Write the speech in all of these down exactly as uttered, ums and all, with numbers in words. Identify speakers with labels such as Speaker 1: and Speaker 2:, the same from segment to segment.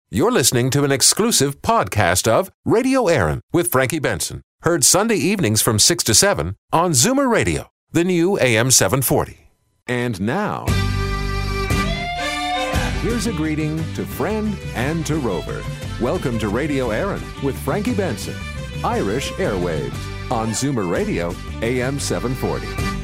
Speaker 1: You're listening to an exclusive podcast of Radio Aaron with Frankie Benson. Heard Sunday evenings from six to seven on Zoomer Radio, the new A M seven forty. And now, here's a greeting to friend and to rover. Welcome to Radio Aaron with Frankie Benson, Irish Airwaves, on Zoomer Radio, A M seven forty.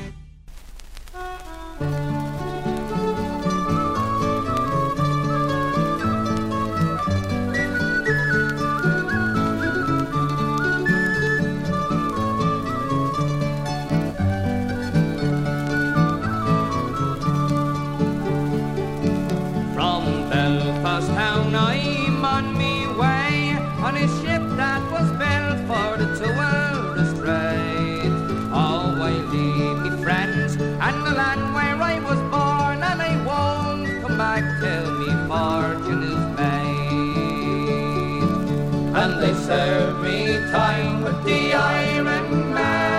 Speaker 2: They serve me time with the Iron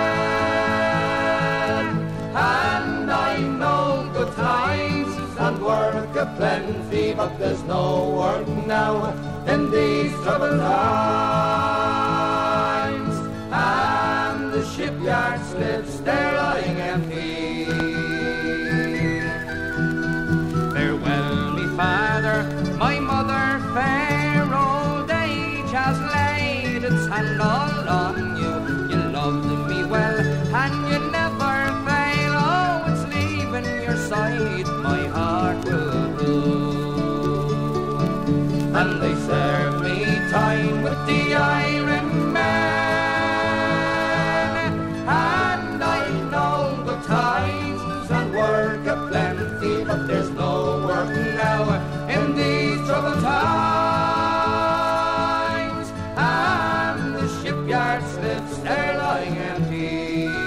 Speaker 2: Man, and I know good times and work aplenty, but there's no work now in these troubled times, and the shipyard slips, they're lying empty. Farewell, me father, my mother fair, old age has laid its hand all on you. You loved me well, and you never fail. Oh, it's leaving your side, my heart will rue. And they serve me time with the Iron Man, and I know good times and work aplenty, but there's no work now in these troubled times, and the shipyard slips, they're lying empty.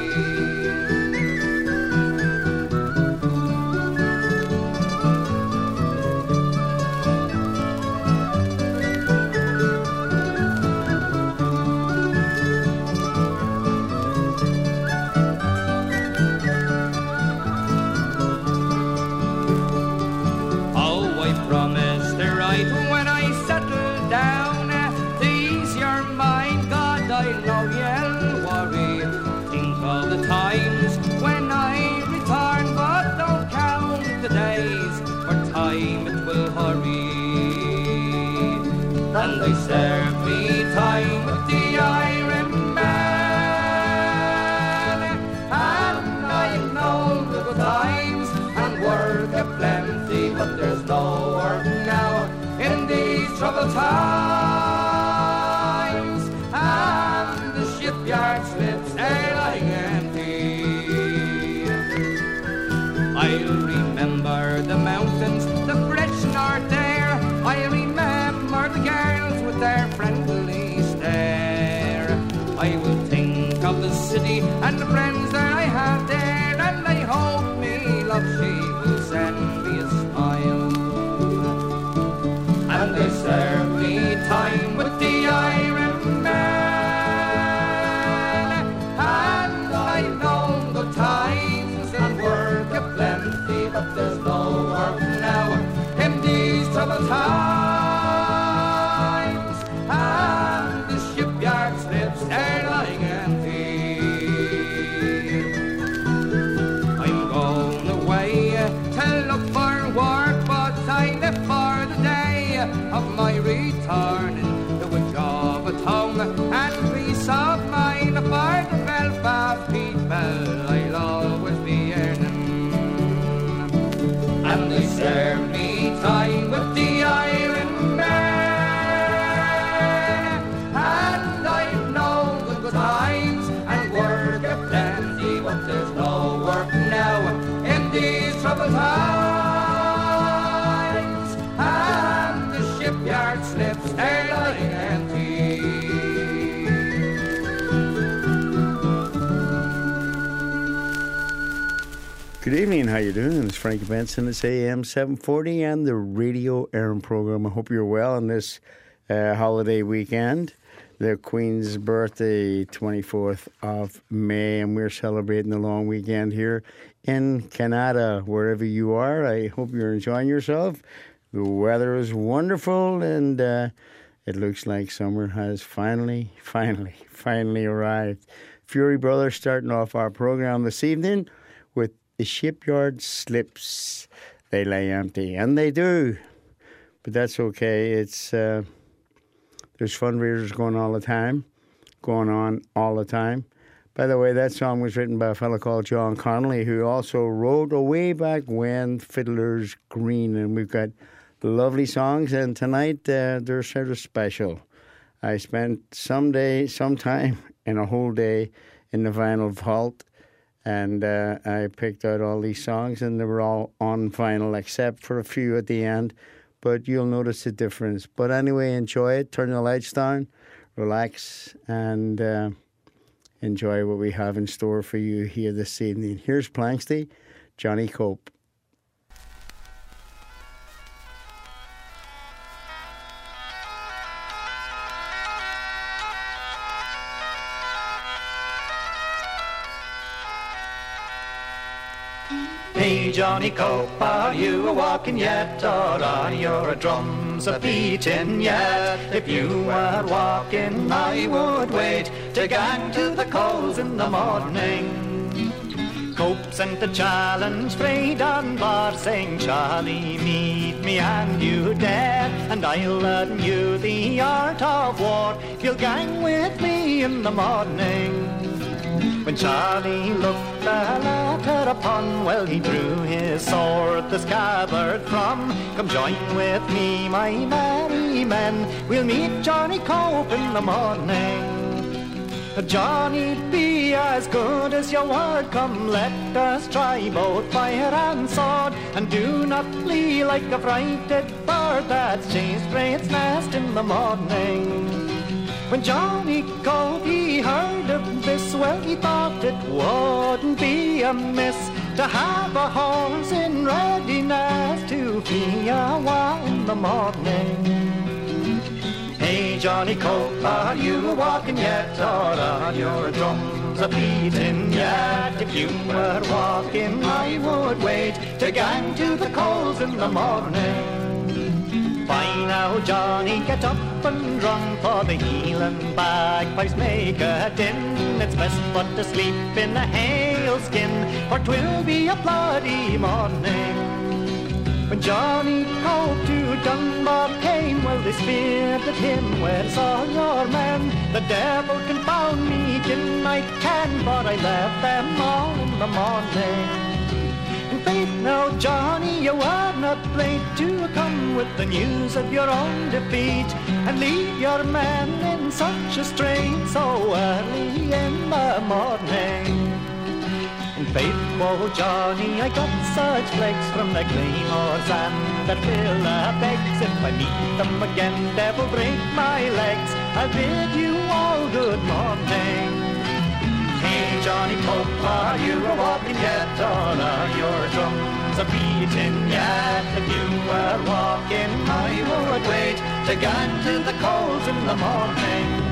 Speaker 2: And they serve me time with the Iron Man, and I've known the good times and work aplenty, but there's no work now in these troubled times, and the shipyard slips, they're lying empty. I'll remember the mountains, the fresh north air, I'll remember the girls with their friendly stare. I will think of the city and the friends that I have there, and I hope me love she will send me a smile. And they serve me time with the Iron Man, and I know the times and work aplenty, but there's no work now in these troubled times, and the shipyard slips, they're lying empty. I'm going away to look for work, but I left for the day of my returning to a job at home and peace of mind for the Belfast people I'll always be earning. And they serve me time with the Iron Man, and I've known the good times and work aplenty, but there's no work now in these troubled times, and the shipyard slips, they're lying empty.
Speaker 3: Good evening, how you doing? It's Frankie Benson. It's A M seven forty and the Radio Aaron program. I hope you're well on this uh, holiday weekend. The Queen's birthday, twenty-fourth of May, and we're celebrating the long weekend here in Canada. Wherever you are, I hope you're enjoying yourself. The weather is wonderful, and uh, it looks like summer has finally, finally, finally arrived. Fury Brothers starting off our program this evening with The Shipyard Slips. They lay empty, and they do, but that's okay. It's uh, there's fundraisers going all the time, going on all the time. By the way, that song was written by a fellow called John Connolly, who also wrote Way Back When, Fiddler's Green, and we've got lovely songs, and tonight uh, they're sort of special. I spent some day, some time, and a whole day in the vinyl vault, and uh, I picked out all these songs, and they were all on vinyl except for a few at the end, but you'll notice the difference. But anyway, enjoy it, turn the lights down, relax, and uh, enjoy what we have in store for you here this evening. Here's Planksty, Johnny Cope.
Speaker 4: Hey Johnny Cope, are you a walking yet, or are your drums a beating yet? If you were walking, I would wait to gang to the coals in the morning. Cope sent a challenge frae Dunbar, saying, Charlie, meet me and you dare, and I'll learn you the art of war, if you'll gang with me in the morning. When Charlie looked the latter upon, well, he drew his sword, the scabbard from. Come join with me, my merry men, we'll meet Johnny Cope in the morning. Johnny'd be as good as your word, come let us try both fire and sword, and do not flee like a frighted bird that's chased frae its nest in the morning. When Johnny Cope he heard of this, well, he thought it wouldn't be amiss to have a horse in readiness to flee a while in the morning. Hey Johnny Cope, are you walking yet, or are your drums a beating yet? If you were walking, I would wait to gang to the coals in the morning. By now, Johnny, get up and run, for the heel and bagpipes make a din. It's best but to sleep in a hailskin, for 'twill be a bloody morning. When Johnny Cope to Dunbar came, well, they speared at him, where's all your men? The devil confound me, gin I can, for I left them all in the morning. In faith now, Johnny, you are not late to come with the news of your own defeat, and leave your men in such a strait so early in the morning. In faith, oh Johnny, I got such flakes from the claymores and the filler begs. If I meet them again, devil break my legs, I'll bid you all good morning. Hey Johnny Cope, are you a walking yet, or are your drums a beating yet? If you were walking, I would wait to gang to the coals in the morning.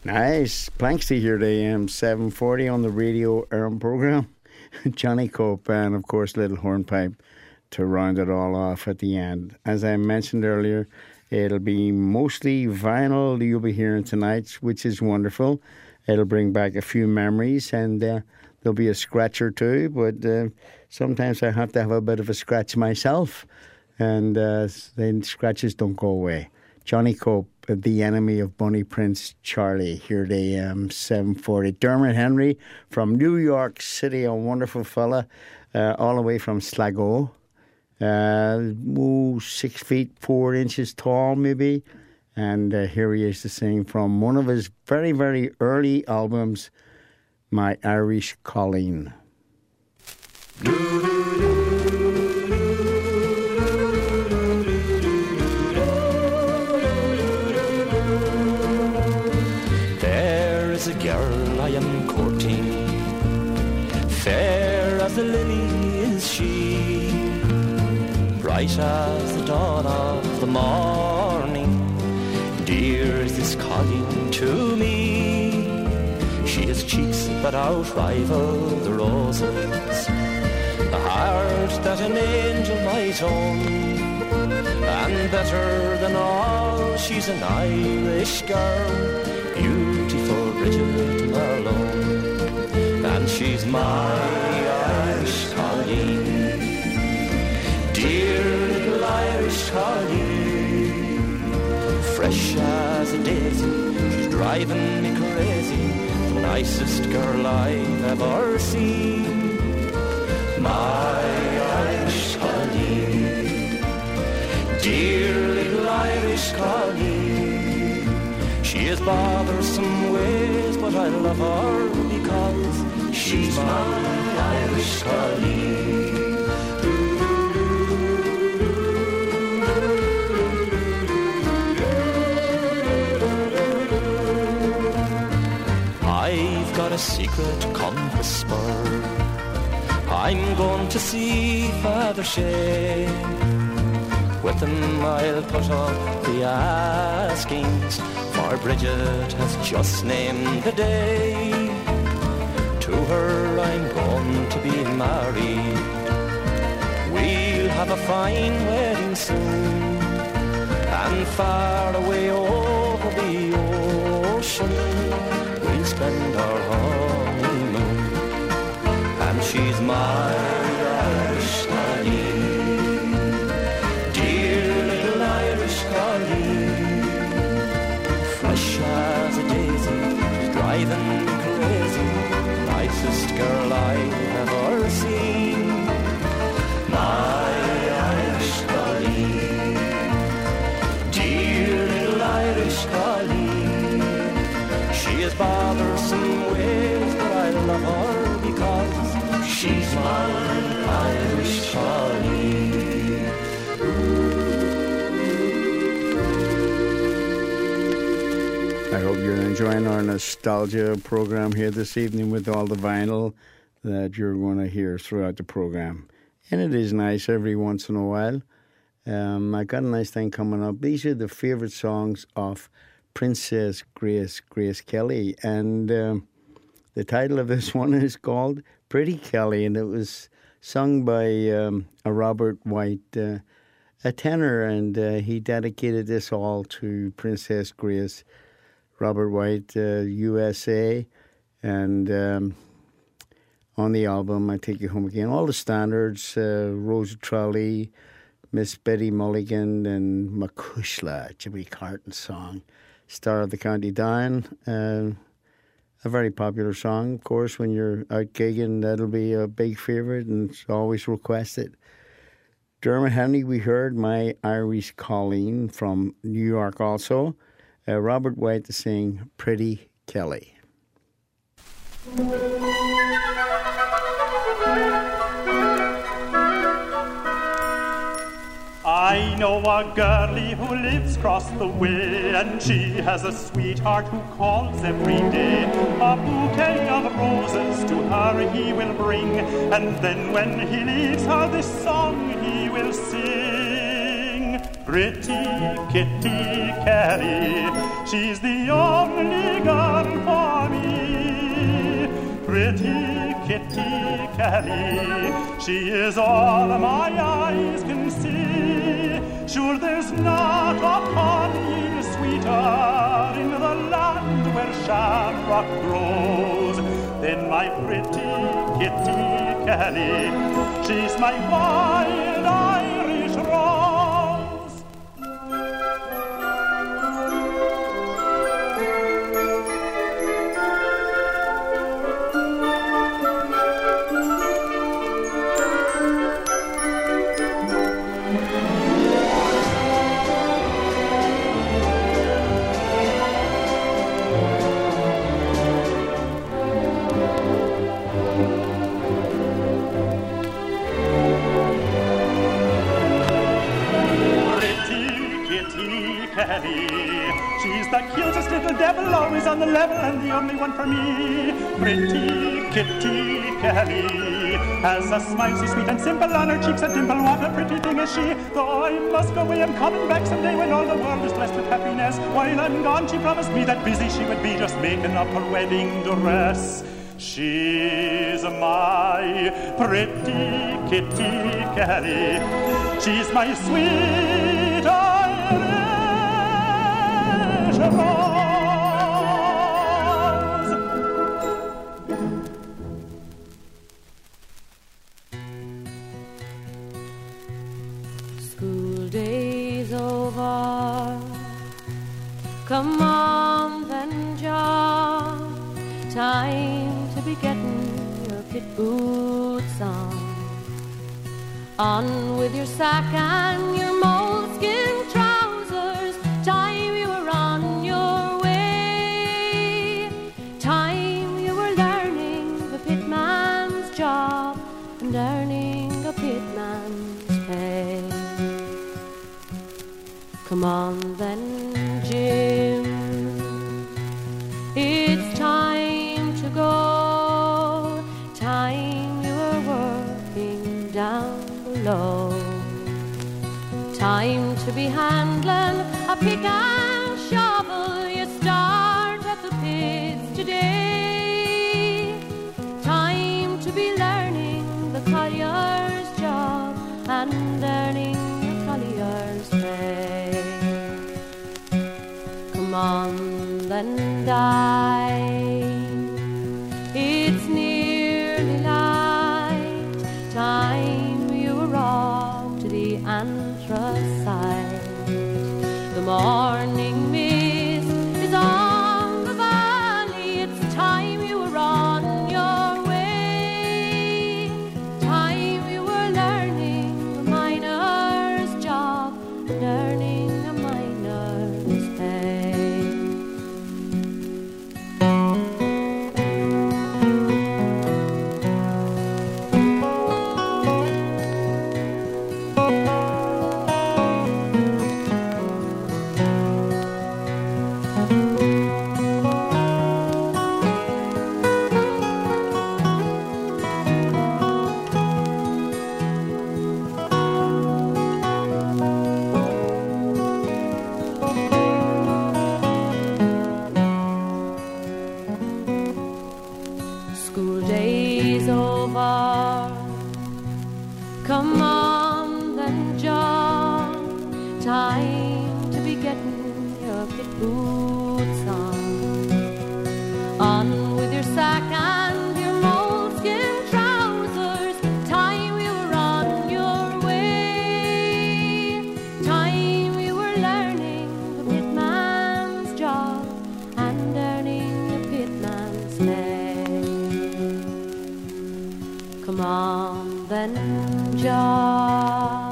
Speaker 3: Nice. Planksty here at A M seven forty on the Radio Aram program. Johnny Cope and, of course, Little Hornpipe to round it all off at the end. As I mentioned earlier, it'll be mostly vinyl you'll be hearing tonight, which is wonderful. It'll bring back a few memories, and uh, there'll be a scratch or two, but uh, sometimes I have to have a bit of a scratch myself, and uh, then scratches don't go away. Johnny Cope, The Enemy of Bunny Prince Charlie, here at A M seven forty. Dermot Henry from New York City, a wonderful fella, uh, all the way from Sligo. Uh, ooh, six feet, four inches tall, maybe. And uh, here he is to sing from one of his very, very early albums, My Irish Colleen.
Speaker 5: There's a girl I am courting, fair as a lily is she, bright as the dawn of the morning, dear is this Colleen to me. She has cheeks that outrival the roses, a heart that an angel might own, and better than all, she's an Irish girl, beautiful Bridget Malone, and she's my Irish Colleen, dear little Irish Colleen, fresh as a daisy, she's driving me crazy, the nicest girl I've ever seen, my Irish Colleen, dear little Irish Colleen. She is bothersome ways, but I love her because she's my Irish Colleen. I've got a secret, come whisper, I'm going to see Father Shea. With him I'll put up the askings, for Bridget has just named the day. To her I'm going to be married, we'll have a fine wedding soon, and far away over the ocean we'll spend our honeymoon. And she's my Irish Colleen, dear little Irish Colleen, fresh as a daisy, she's driving me crazy, nicest girl I've ever seen, my Irish Colleen, dear little Irish Colleen. She is bothersome ways, but I love her because she's my Irish Colleen.
Speaker 3: I hope you're enjoying our nostalgia program here this evening with all the vinyl that you're going to hear throughout the program. And it is nice every once in a while. Um, I got a nice thing coming up. These are the favourite songs of Princess Grace, Grace Kelly. And um, the title of this one is called Pretty Kelly, and it was sung by um, a Robert White, uh, a tenor, and uh, he dedicated this all to Princess Grace. Robert White, uh, U S A, and um, on the album, I Take You Home Again, all the standards, uh, Rosa Trolley, Miss Betty Mulligan, and Macushla, Jimmy Carton song, Star of the County Down. Uh, a very popular song, of course, when you're out gigging, that'll be a big favourite and it's always requested. Dermot Henry, we heard My Irish Colleen from New York also. Uh, Robert White to sing Pretty Kelly.
Speaker 6: I know a girlie who lives across the way, and she has a sweetheart who calls every day. A bouquet of roses to her he will bring, and then when he leaves her this song he will sing. Pretty Kitty Kelly, she's the only girl pretty Kitty Kelly. She is all my eyes can see. Sure there's not a colleen sweeter in the land where shamrock grows than my pretty Kitty Kelly. She's my wild Irish rose. She's the cutest little devil, always on the level, and the only one for me. Pretty Kitty Kelly has a smile so sweet and simple, on her cheeks a dimple. What a pretty thing is she! Though I must go away, I'm coming back someday when all the world is blessed with happiness. While I'm gone, she promised me that busy she would be just making up her wedding dress. She's my pretty Kitty Kelly. She's my sweet Irish rose.
Speaker 7: School days over. Come on then, John. Time to be getting your pit boots on. On with your sack and your moleskin trousers. Time you were on your way. Time you were learning the pitman's job and earning a pitman's pay. Come on then, Jim. It's time to go. Time you were working down below. Time to be handling a pick and shovel. You start at the pits today. Time to be learning the collier's job and earning your collier's pay. Come on then, die. It's nearly light. Time you were off to the anthracite. The morning mist is on the valley. It's time you were on your way. Time you were learning the miner's job and earning a miner's pay. School days over. Come on then, John. Time to be getting your pit boots on. On with your sack and your moleskin trousers. Time you were on your way. Time you were learning the pitman's job and earning the pitman's pay. Come on then, John.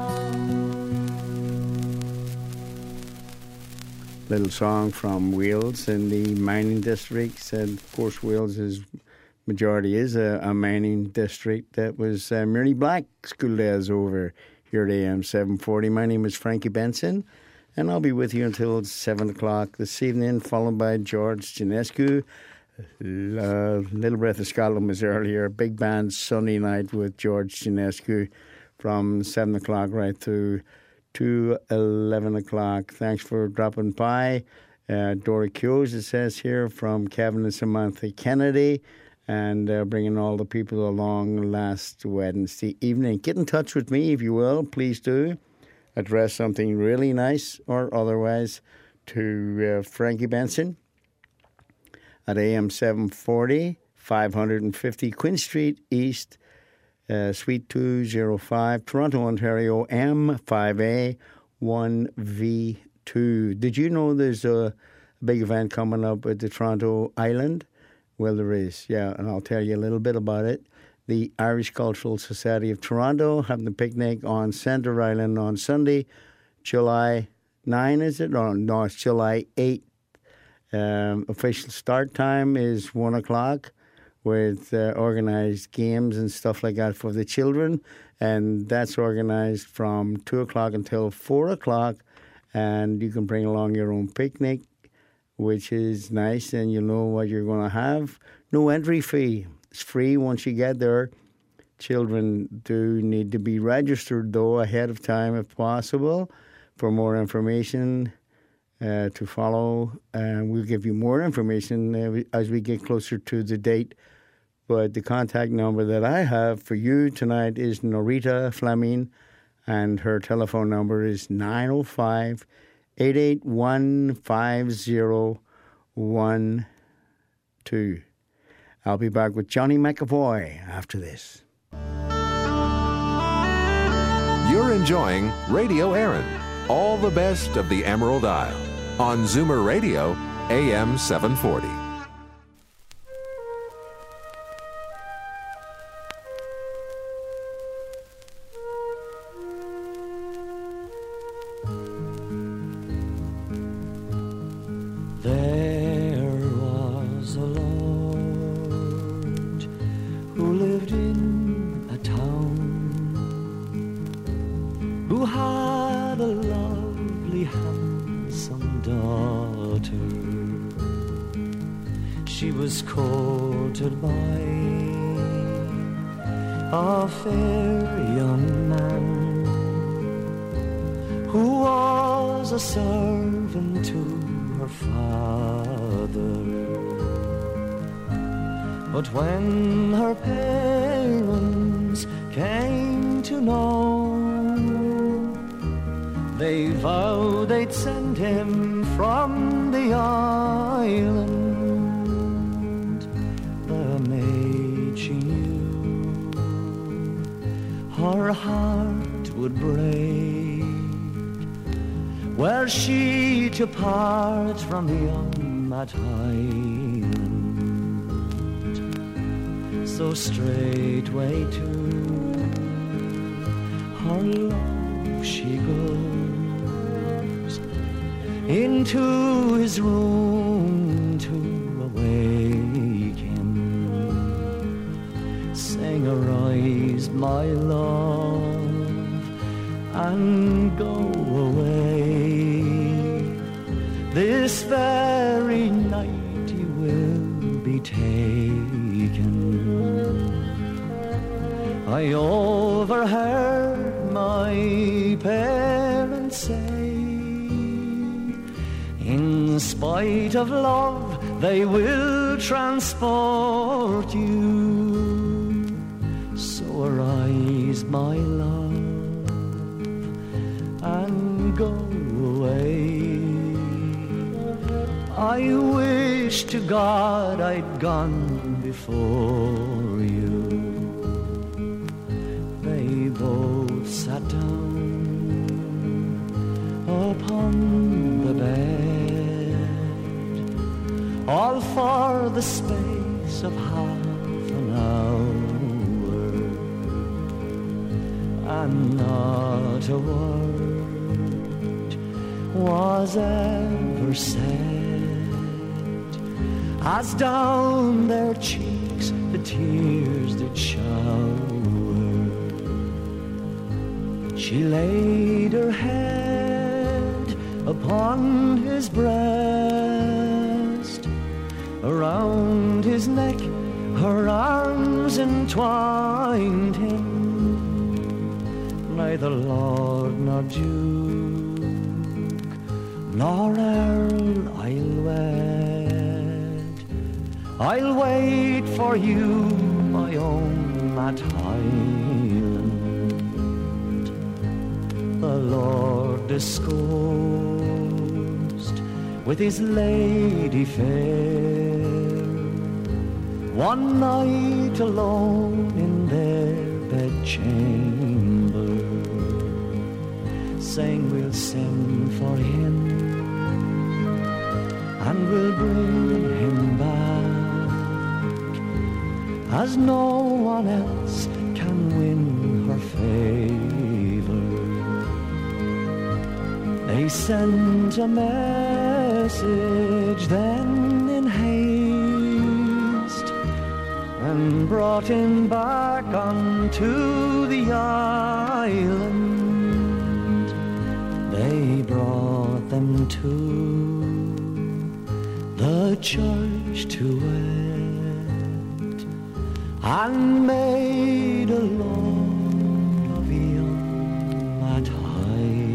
Speaker 3: Little song from Wales in the mining districts, and of course Wales is majority is a, a mining district. That was uh, Mary Black. School days over here at A M seven forty. My name is Frankie Benson, and I'll be with you until seven o'clock this evening, followed by George Ginescu. Uh, Little Breath of Scotland was earlier. Big band Sunday night with George Ginescu from seven o'clock right through to eleven o'clock. Thanks for dropping by. Uh, Dora Kyo's, it says here, from Kevin and Samantha Kennedy. and uh, bringing all the people along last Wednesday evening. Get in touch with me if you will, please do. Address something really nice or otherwise to uh, Frankie Benson at A M seven forty, five fifty Queen Street East, uh, Suite two oh five, Toronto, Ontario, M five A one V two. Did you know there's a big event coming up at the Toronto Island? Well, there is, yeah, and I'll tell you a little bit about it. The Irish Cultural Society of Toronto having a picnic on Centre Island on Sunday, July ninth, is it? No, no, it's July eighth. Um, official start time is one o'clock with uh, organised games and stuff like that for the children. And that's organised from two o'clock until four o'clock. And you can bring along your own picnic, which is nice, and you know what you're going to have. No entry fee. It's free once you get there. Children do need to be registered, though, ahead of time if possible. For more information uh, to follow, and we'll give you more information uh, as we get closer to the date. But the contact number that I have for you tonight is Norita Fleming, and her telephone number is nine oh five, eight eight one, five oh one two. I'll be back with Johnny McAvoy after this.
Speaker 1: You're enjoying Radio Erin, all the best of the Emerald Isle, on Zoomer Radio, A M seven forty.
Speaker 5: Apart from the on that island, so straightway to her love she goes into his room to awake him, saying, "Arise, my love, and go away. This very night you will be taken." I overheard my parents say, in spite of love they will transport you. So arise, my love, and go away. I wish to God I'd gone before you. They both sat down upon the bed, all for the space of half an hour, and not a word was ever said, as down their cheeks the tears did shower. She laid her head upon his breast, around his neck her arms entwined him. Neither lord nor duke nor earl I'll wed,
Speaker 4: I'll wait for you, my own Matt Hyland. The Lord discoursed with his lady fair, one night alone in their bedchamber, saying we'll sing for him and we'll bring him back, as no one else can win her favor. They sent a message then in haste and brought him back unto the island. They brought them to the church to wed and made a love of young Matt Hyland.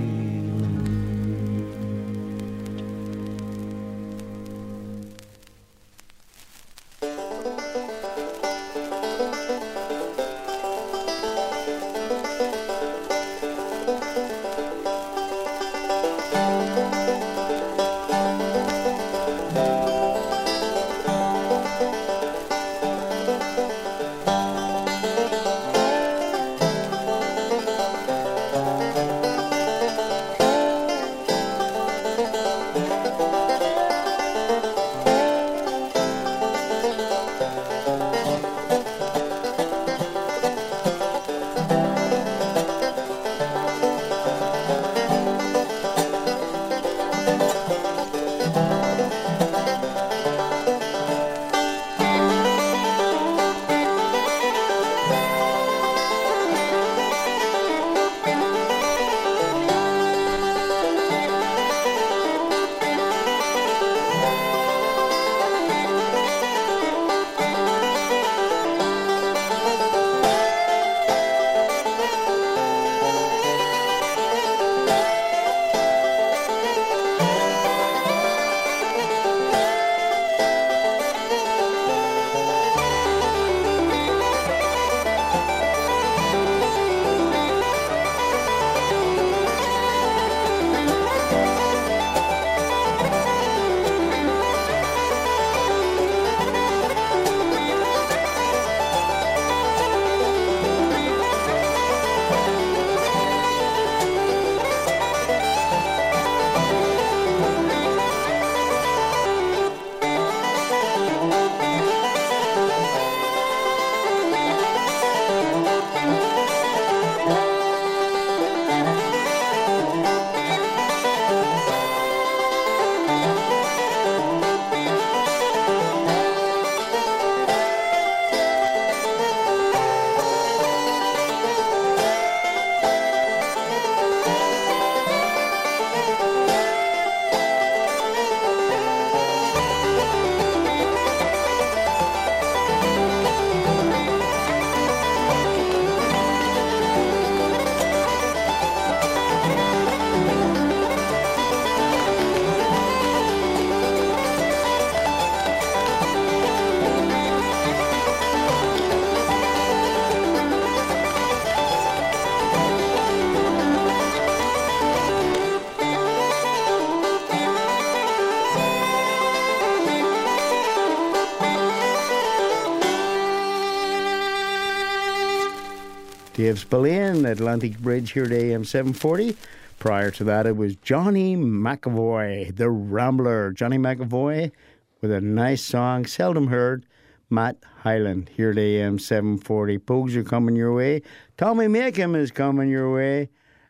Speaker 3: Dave Spillane, Atlantic Bridge here at A M seven forty. Prior to that, it was Johnny McAvoy, the Rambler. Johnny McAvoy with a nice song, seldom heard, Matt Hyland here at A M seven forty. Pogues are coming your way. Tommy Makem is coming your way.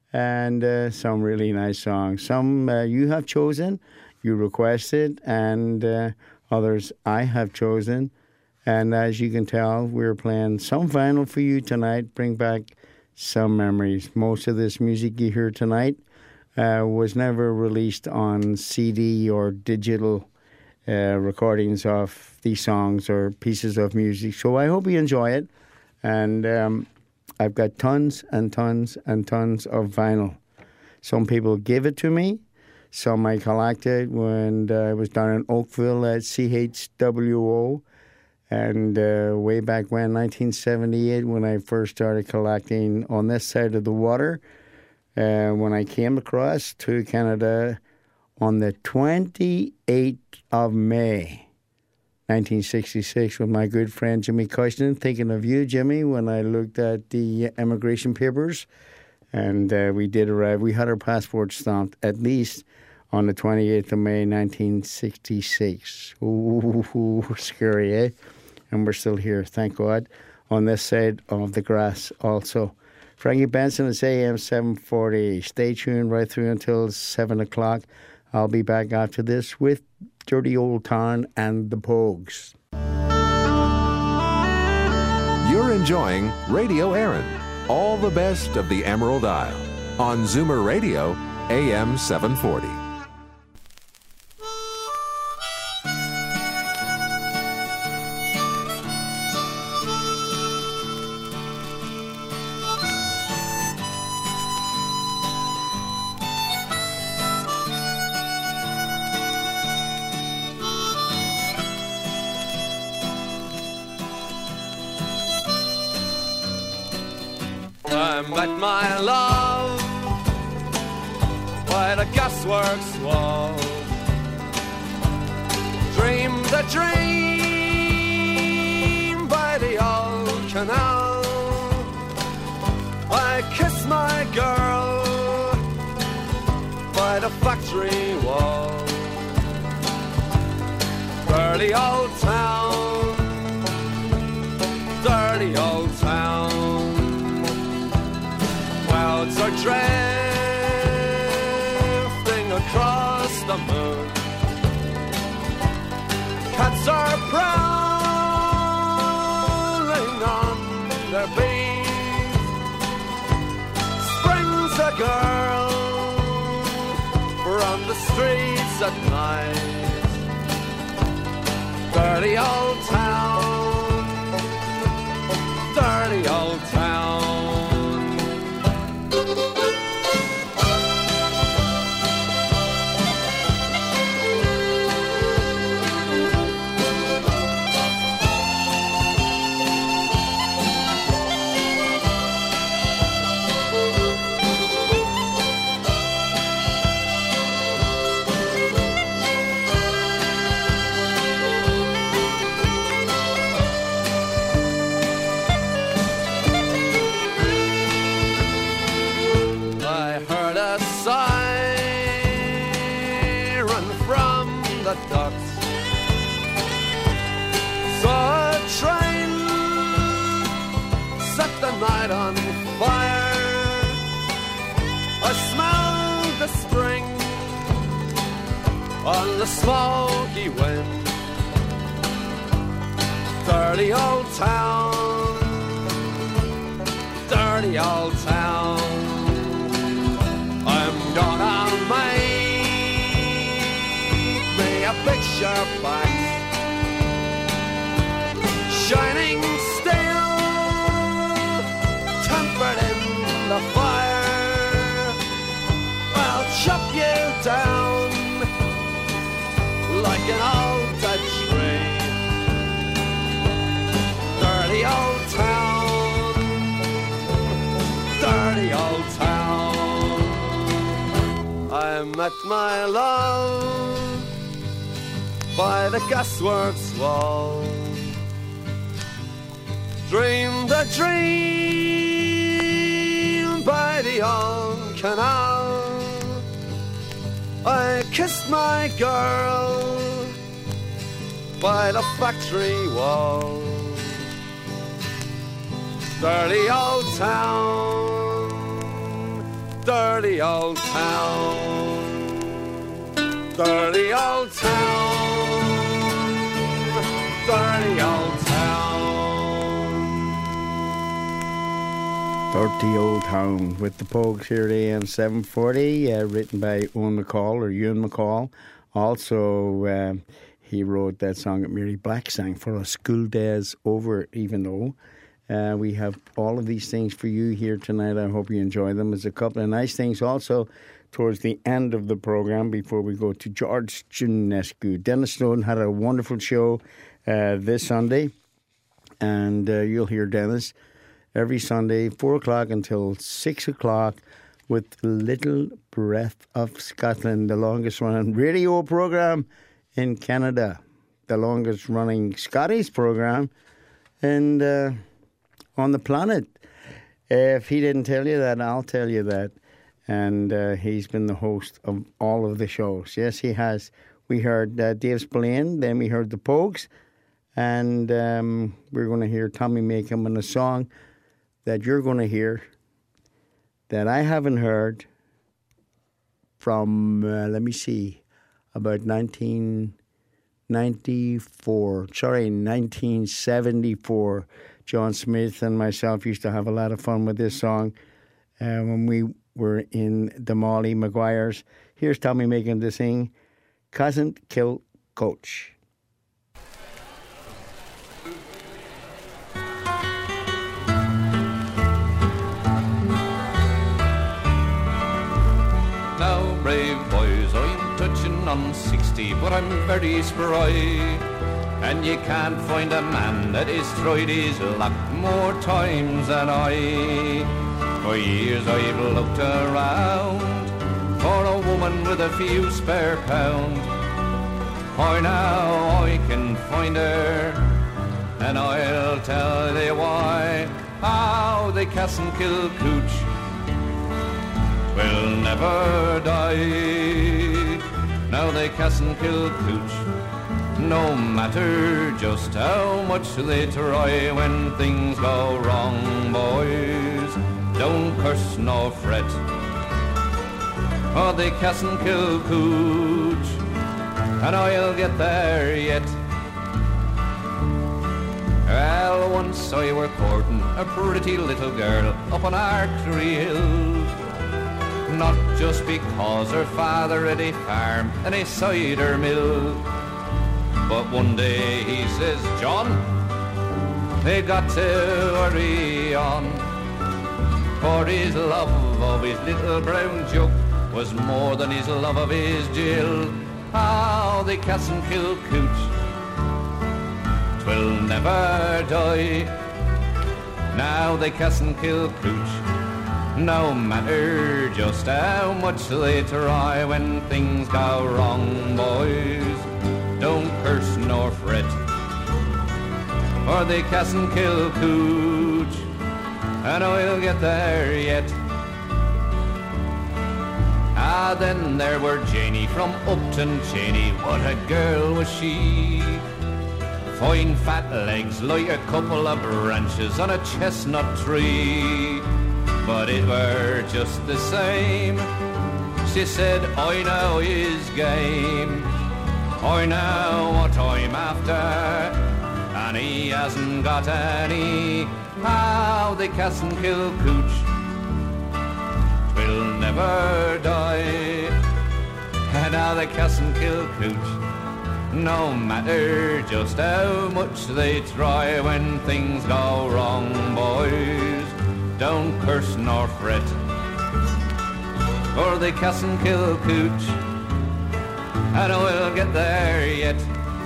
Speaker 3: And uh, some really nice songs. Some uh, you have chosen, you requested, and uh, others I have chosen. And as you can tell, we're playing some vinyl for you tonight. Bring back some memories. Most of this music you hear tonight uh, was never released on C D or digital uh, recordings of these songs or pieces of music. So I hope you enjoy it. And um, I've got tons and tons and tons of vinyl. Some people give it to me. some I collected when uh, I was down in Oakville at C H W O. And uh, way back when, nineteen seventy-eight, when I first started collecting on this side of the water, uh, when I came across to Canada on the twenty-eighth of May, nineteen sixty-six, with my good friend Jimmy Cushnan. Thinking of you, Jimmy, when I looked at the immigration papers. And uh, we did arrive. We had our passports stamped at least on the twenty-eighth of May, nineteen sixty-six. Ooh, scary, eh? And we're still here, thank God, on this side of the grass also. Frankie Benson, it's A M seven forty. Stay tuned right through until seven o'clock. I'll be back after this with Dirty Old Town and the Pogues.
Speaker 1: You're enjoying Radio Erin. All the best of the Emerald Isle on Zoomer Radio, A M seven forty.
Speaker 8: I met my love by the gasworks wall. Dreamed a dream by the old canal. I kissed my girl by the factory wall. Dirty old town, dirty old town. Clouds are drifting across the moon. Cats are prowling on their beat. Springs a girl from the streets at night. Dirty old town, dirty old town. Night on fire, I smelled the spring on the smoky wind. Dirty old town, dirty old town. I'm gonna make me a picture back, shining steel, tempered in the fire. I'll chop you down like an old dead tree. Dirty old town, dirty old town. I met my love by the gasworks wall. Dreamed a dream by the old canal. I kissed my girl by the factory wall. Dirty old town, dirty old town, dirty old town, dirty old town.
Speaker 3: Dirty Old Town with the Pogues here at A M seven forty, uh, written by Owen McCall or Ewan McCall. Also, uh, he wrote that song that Mary Black sang for us, School Days Over, even though Uh, we have all of these things for you here tonight. I hope you enjoy them. There's a couple of nice things also towards the end of the program before we go to George Ginescu. Dennis Snowden had a wonderful show uh, this Sunday, and uh, you'll hear Dennis every Sunday, four o'clock until six o'clock, with Little Breath of Scotland, the longest running radio program in Canada, the longest running Scottish program and uh, on the planet. If he didn't tell you that, I'll tell you that. And uh, he's been the host of all of the shows. Yes, he has. We heard uh, Dave Spillane, then we heard the Pogues, and um, we're going to hear Tommy Makem and a song that you're going to hear that I haven't heard from, uh, let me see, about nineteen ninety-four, sorry, nineteen seventy-four. John Smith and myself used to have a lot of fun with this song uh, when we were in the Molly Maguires. Here's Tommy Makem to sing Cousin Kill Coach.
Speaker 8: Now, brave boys, I'm touching on sixty, but I'm very spry. And you can't find a man that has tried his luck more times than I. For years I've looked around for a woman with a few spare pound. I now I can find her, and I'll tell you why. How they Cassin kill cooch will never die. Now they Cassin kill cooch, no matter just how much they try. When things go wrong, boys, don't curse nor fret, or they Cassin kill cooch, and I'll get there yet. Well, once I were courting a pretty little girl up on Archery Hill, not just because her father had a farm and a cider mill, but one day he says, John, they got to hurry on, for his love of his little brown jug was more than his love of his Jill. How they Cassin kill cooch, 'twill never die. Now they Cassin kill cooch, no matter just how much they try. When things go wrong, boys, don't curse nor fret, or they Cassin kill cooch, and I'll get there yet. Ah, then there were Janie from Upton Cheney. What a girl was she! Fine fat legs like a couple of branches on a chestnut tree. But it were just the same, she said, I know his game, I know what I'm after, and he hasn't got any. How they Cassin kill cooch, 'twill never die. And how they Cassin kill cooch, no matter just how much they try. When things go wrong, boys, don't curse nor fret, or they Cassin kill cooch, and we'll get there yet.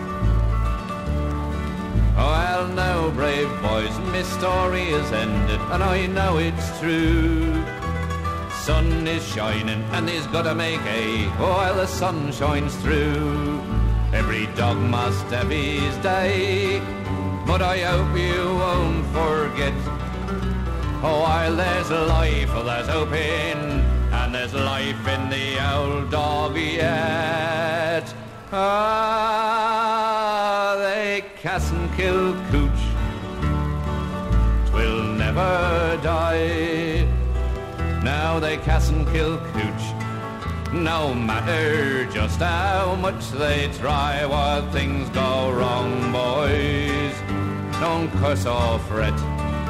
Speaker 8: Well, now, brave boys, my story is ended, and I know it's true. Sun is shining, and he's got to make hay while the sun shines through. Every dog must have his day, but I hope you won't forget, oh, while there's life, there's hope in, and there's life in the old dog yet. Ah, they Cassin kill cooch, 'twill never die. Now they Cassin kill cooch, no matter just how much they try. While things go wrong, boys, don't curse or fret,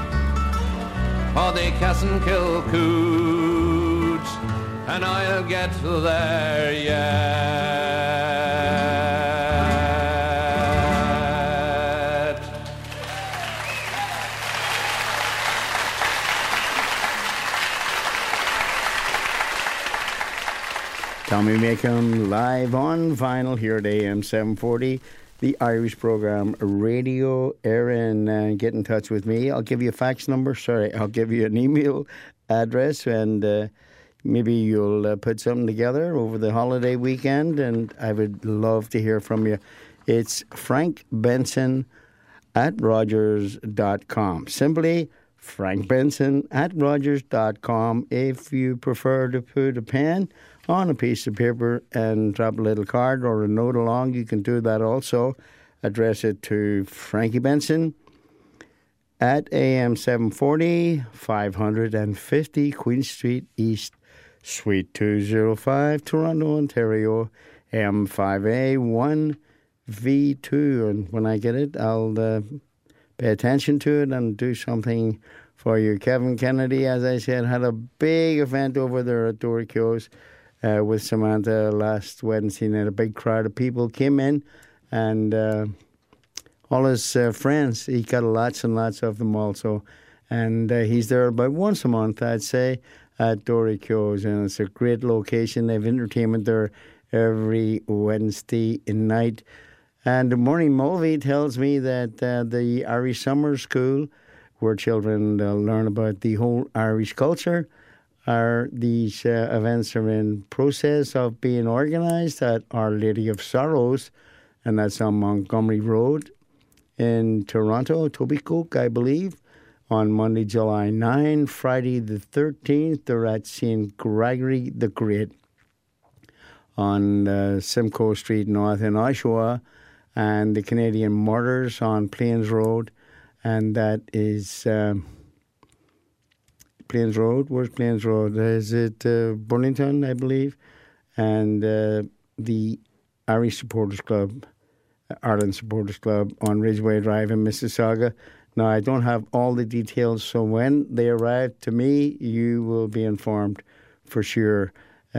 Speaker 8: or they Cassin kill cooch, and I'll get there yet.
Speaker 3: Tommy Makem live on vinyl here at A M seven forty, the Irish program Radio Erin. Uh, get in touch with me. I'll give you a fax number. Sorry, I'll give you an email address, and uh, maybe you'll uh, put something together over the holiday weekend, and I would love to hear from you. It's Frank Benson at Rogers dot com. Simply Frank Benson at Rogers dot com. If you prefer to put a pen on a piece of paper and drop a little card or a note along, you can do that also. Address it to Frankie Benson at A M seven forty, five fifty Queen Street East, Suite two oh five, Toronto, Ontario, M five A one V two. And when I get it, I'll uh, pay attention to it and do something for you. Kevin Kennedy, as I said, had a big event over there at Dorico's uh, with Samantha last Wednesday night. A big crowd of people came in, and uh, all his uh, friends, he got lots and lots of them also. And uh, he's there about once a month, I'd say, at Dorico's, and it's a great location. They have entertainment there every Wednesday night. And Maureen Mulvey tells me that uh, the Irish Summer School, where children uh, learn about the whole Irish culture, are these uh, events are in process of being organised at Our Lady of Sorrows, and that's on Montgomery Road in Toronto, Tobicoke, I believe, on Monday, July ninth. Friday the thirteenth, they're at Saint Gregory the Great on uh, Simcoe Street North in Oshawa, and the Canadian Motors on Plains Road, and that is um, Plains Road. Where's Plains Road? Is it uh, Burlington, I believe? And uh, the Irish Supporters Club, Ireland Supporters Club on Ridgeway Drive in Mississauga. Now, I don't have all the details, so when they arrive to me, you will be informed for sure.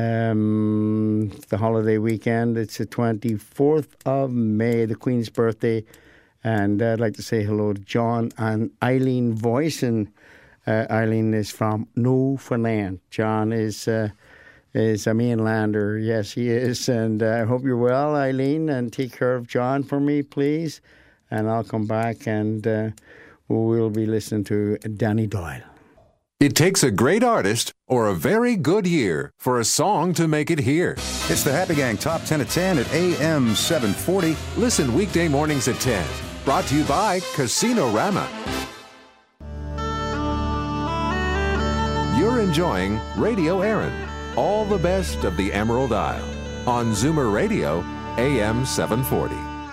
Speaker 3: Um, the holiday weekend, it's the twenty-fourth of May, the Queen's birthday, and I'd like to say hello to John and Eileen Voisin. Uh, Eileen is from Newfoundland. John is uh, is a mainlander. Yes, he is, and uh, I hope you're well, Eileen, and take care of John for me, please, and I'll come back and uh, we'll be listening to Danny Doyle.
Speaker 1: It takes a great artist or a very good year for a song to make it here.
Speaker 9: It's the Happy Gang Top ten at ten at A M seven forty.
Speaker 1: Listen weekday mornings at ten. Brought to you by Casino Rama. You're enjoying Radio Erin. All the best of the Emerald Isle. On Zoomer Radio, A M seven forty.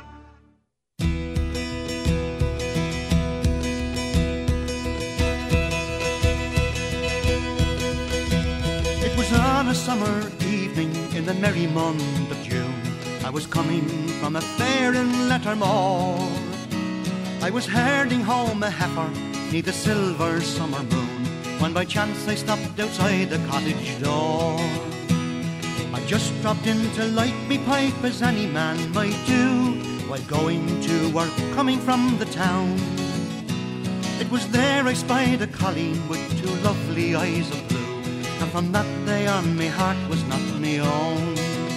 Speaker 10: On a summer evening in the merry month of June, I was coming from a fair in Lettermore. I was herding home a heifer neath the silver summer moon, when by chance I stopped outside the cottage door. I just dropped in to light me pipe as any man might do, while going to work coming from the town. It was there I spied a colleen with two lovely eyes of blue, and from that day on, me heart was not me own.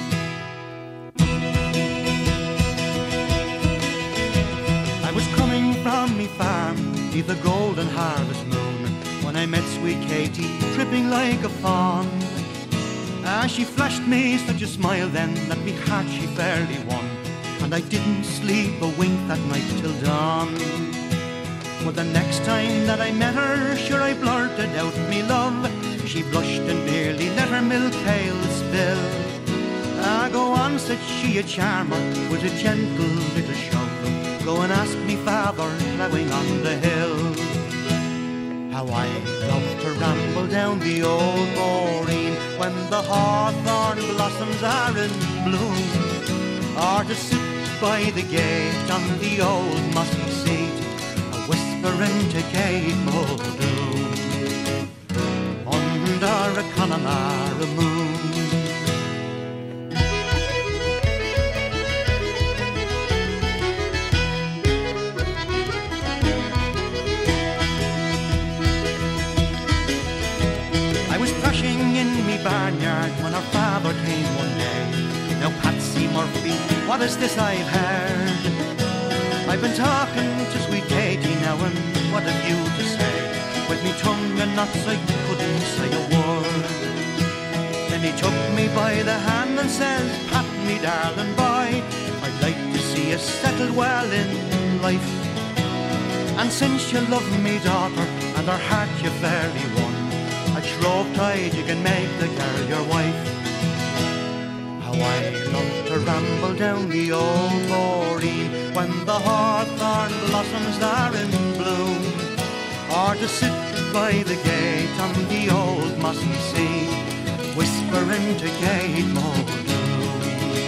Speaker 10: I was coming from me farm, neath the golden harvest moon, when I met sweet Katie, tripping like a fawn. Ah, she flashed me such a smile then, that me heart she fairly won, and I didn't sleep a wink that night till dawn. Well, the next time that I met her, sure I blurted out me love. She blushed and barely let her milk pail spill. Ah, go on, said she, a charmer, with a gentle little shove. Go and ask me father, ploughing on the hill. How I love to ramble down the old Boreen, when the hawthorn blossoms are in bloom, or to sit by the gate on the old mossy seat, whispering to Kate Muldoon under a Connemara moon. I was thrashing in me barnyard when our father father came one day. Now Patsy Murphy, what is this I've heard? I've been talking to sweet Katie now, and what have you to say? With me tongue and knots I couldn't say a word. Then he took me by the hand and says, Pat, me darling boy, I'd like to see you settled well in life. And since you love me daughter, and her heart you fairly won, at Shrove Tide you can make the girl your wife. How I love to ramble down the old Boreen when the hawthorn blossoms are in bloom, or to sit by the gate on the old mossy sea, whispering to Kate Muldoon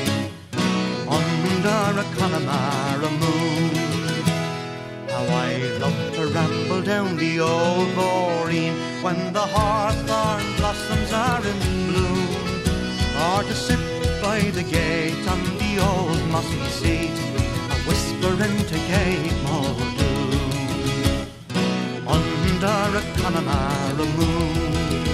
Speaker 10: under a Connemara moon. How I love to ramble down the old Boreen when the hawthorn blossoms are in bloom, or to sit by the gate on the old mossy seat, a whispering to Kate Muldoon under a Connemara moon.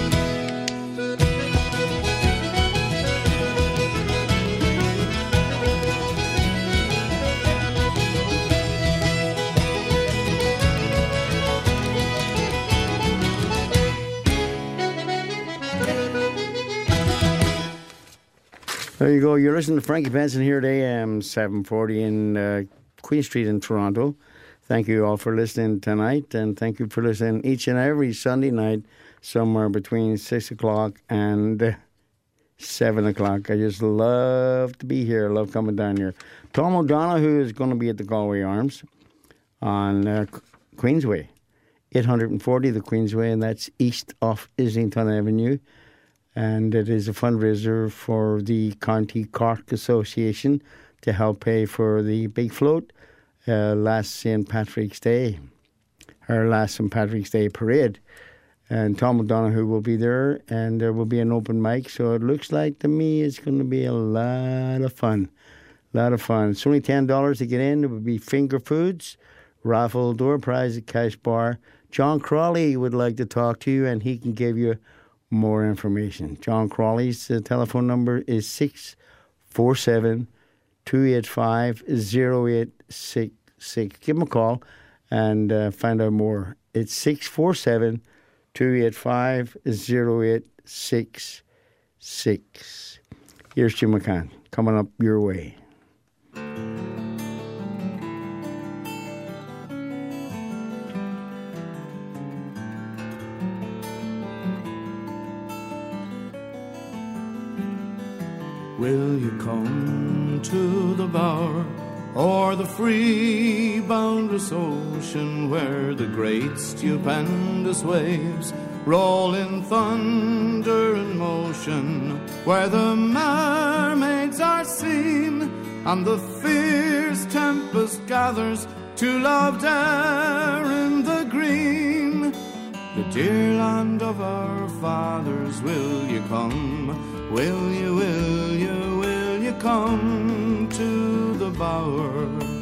Speaker 3: There you go. You're listening to Frankie Benson here at A M seven forty in uh, Queen Street in Toronto. Thank you all for listening tonight, and thank you for listening each and every Sunday night, somewhere between six o'clock and uh, seven o'clock. I just love to be here. I love coming down here. Tom O'Donoghue is going to be at the Galway Arms on uh, Queensway, eight forty the Queensway, and that's east of Islington Avenue. And it is a fundraiser for the County Cork Association to help pay for the big float uh, last Saint Patrick's Day, our last Saint Patrick's Day parade. And Tom O'Donoghue will be there, and there will be an open mic. So it looks like to me it's going to be a lot of fun. A lot of fun. It's only ten dollars to get in. It would be finger foods, raffle, door prize at Cash Bar. John Crawley would like to talk to you, and he can give you more information. John Crawley's uh, telephone number is six four seven, two eight five, zero eight six six. Give him a call and uh, find out more. It's six four seven, two eight five, zero eight six six. Here's Jim McCann coming up your way.
Speaker 11: Will you come to the bower or the free boundless ocean where the great stupendous waves roll in thunder and motion, where the mermaids are seen and the fierce tempest gathers to love there in the green, the dear land of our fathers? Will you come? Will you, will you, will you come to the bower?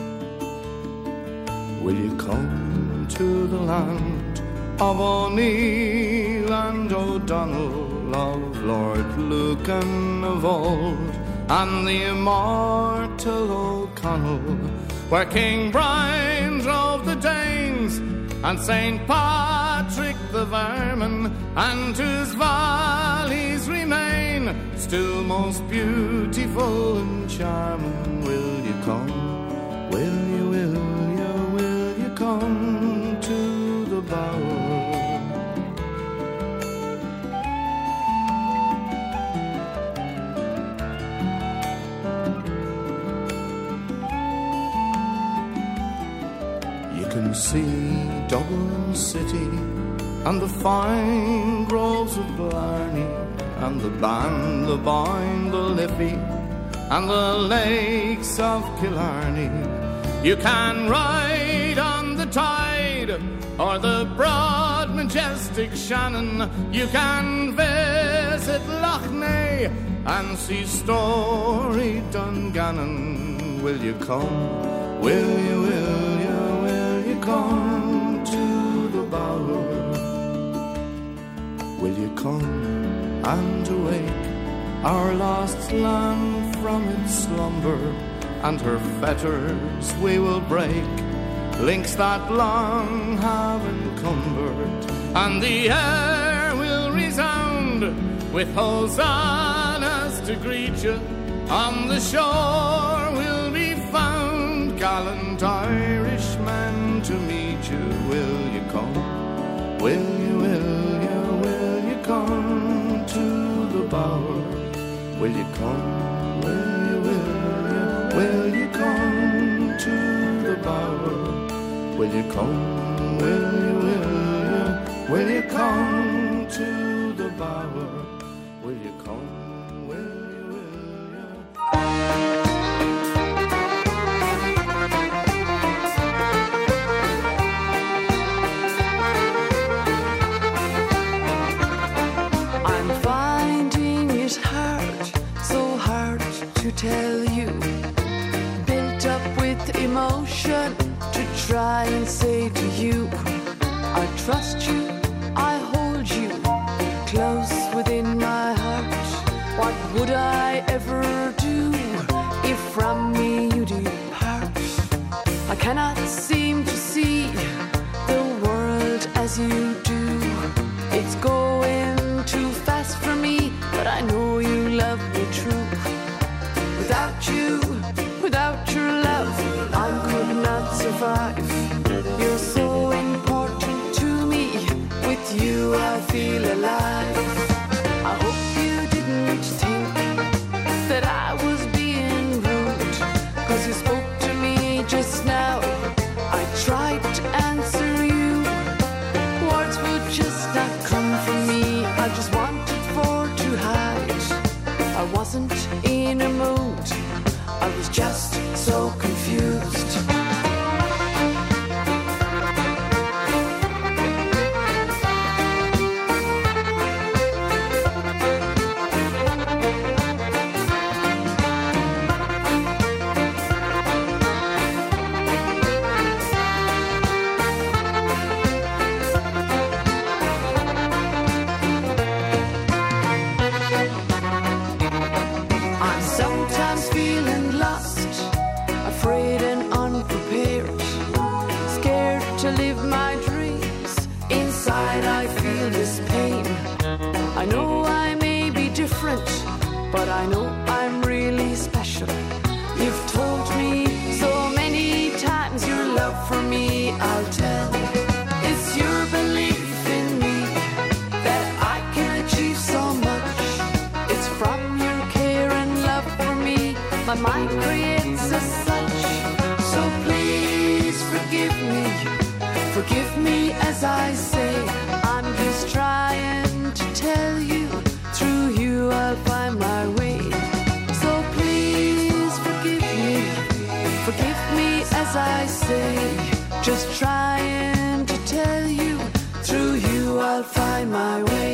Speaker 11: Will you come to the land of O'Neill and O'Donnell, of Lord Lucan of old, and the immortal O'Connell, where King Brian drove the Danes, and Saint Patrick the Vermin, and whose valleys remain still most beautiful and charming? Will you come? Will you, will you, will you come to the bower? You can see Dublin City and the fine groves of Blarney, and the Ban, the Boyne, the Liffey, and the lakes of Killarney. You can ride on the tide or the broad majestic Shannon. You can visit Lough Neagh and see storied Dungannon. Will you come? Will you, will you, will you come to the bower? Will you come and awake our lost land from its slumber, and her fetters we will break, links that long have encumbered, and the air will resound with hosannas to greet you. On the shore will be found gallant Irishmen to meet you. Will you come? Will you, will you, will you come to the bower? Will you come? Will you, will you, will you come to the bower? Will you come? Will you, will you, will you come to the bower? Will you come? Will you, will you?
Speaker 12: I'm finding it hard, so hard to tell you. Built up with emotion to try and say to you, I trust you, I hold you close within my heart. What would I ever do if from me you depart? I cannot seem to see the world as you do. It's going too fast for me, but I know you love me true. Without you, without your love, I could not survive. You're so important to me. With you I feel alive. I hope you didn't think that I was being rude, 'cause you spoke to me just now. I tried to answer you, words would just not come from me. I just wanted for to hide. I wasn't in a mood, I was just so confused. I'm sometimes feeling lost, afraid and unprepared, scared to live my dreams. Inside I feel this pain. I know I may be different, but I know I'm really special. You've told me so many times your love for me, I'll tell. It's your belief in me that I can achieve so much. It's from your care and love for me my mind creates as such. So please forgive me, forgive me as I say, I'm just trying to tell you, through you I'll find my way. So please forgive me, forgive me as I say, just trying to tell you, through you I'll find my way.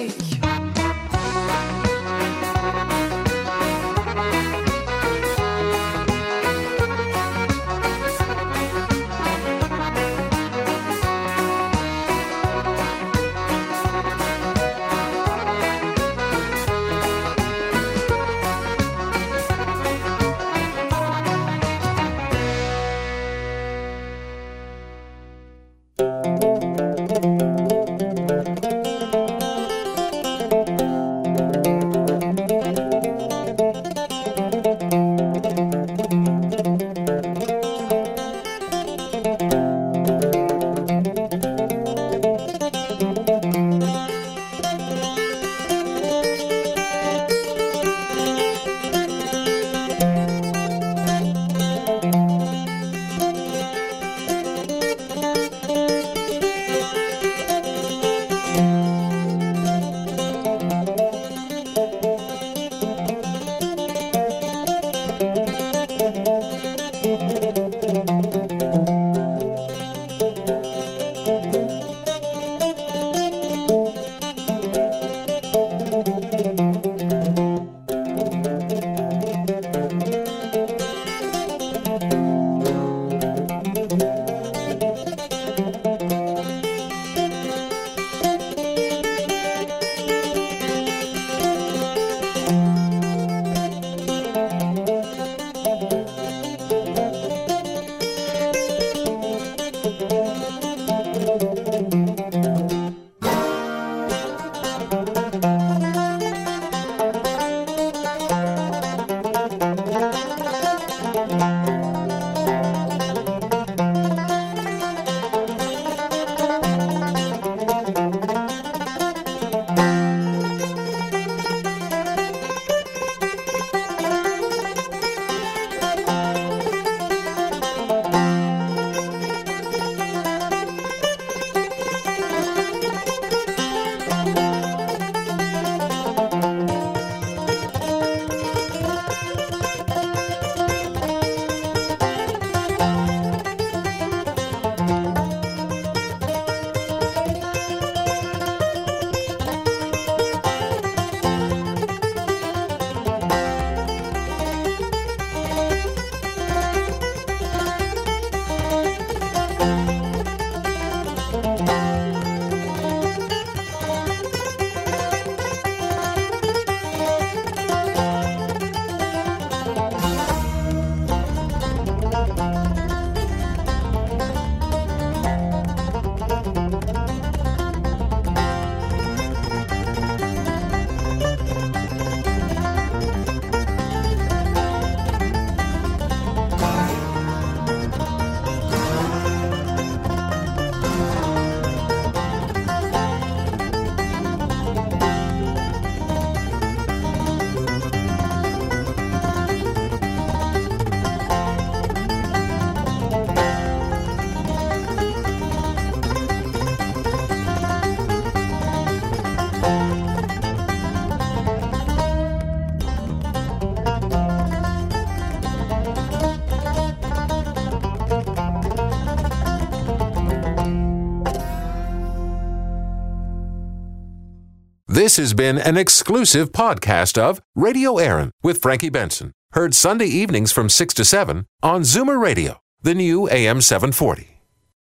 Speaker 1: This has been an exclusive podcast of Radio Aaron with Frankie Benson. Heard Sunday evenings from six to seven on Zoomer Radio, the new A M seven forty.